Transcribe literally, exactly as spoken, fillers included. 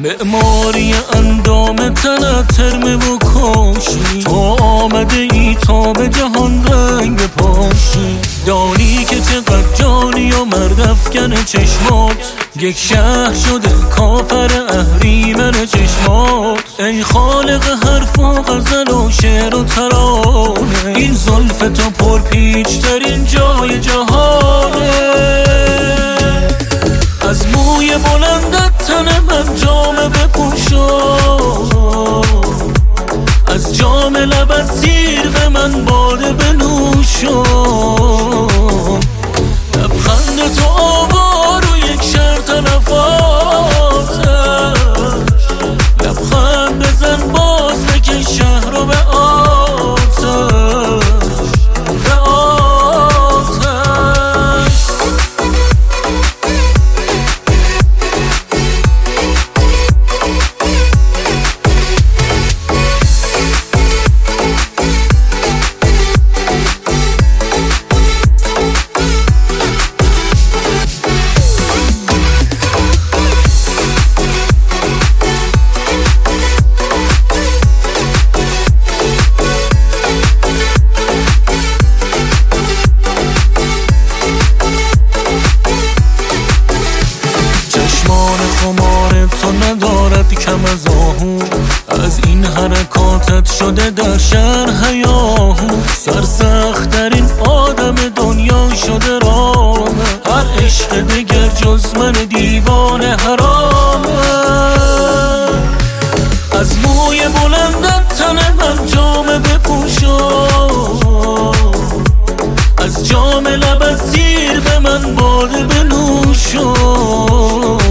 معماری اندام تنت ترمه و کاشی، تو آمده ای تا به جهان رنگ بپاشی. دانی که چقدر جانی و مرد افکن چشمات، یک شهر شده کافر اهریمن چشمات. ای خالق حرف و غزل و شعر و ترانه، این زلف تو پرپیچ ترین جای جهانه. از موی بلندت تن من جامه بپوشو، از جام لبت سیر به من باده بنوشو. لبخند تو آوار و یک شرط نفاتش، لبخند بزن باز بکش شهر رو به آتش، به آتش. خمار تو ندارد کم از آهو، از این حرکاتت شده در شهر هیاهو. سرسخت‌ترین آدم دنیا شده رامه، هر عشق دگر جز من دیوانه حرامه. از موی بلندت تن من جامه بپوشو، از جام لبت سیر به من باده بنوشو.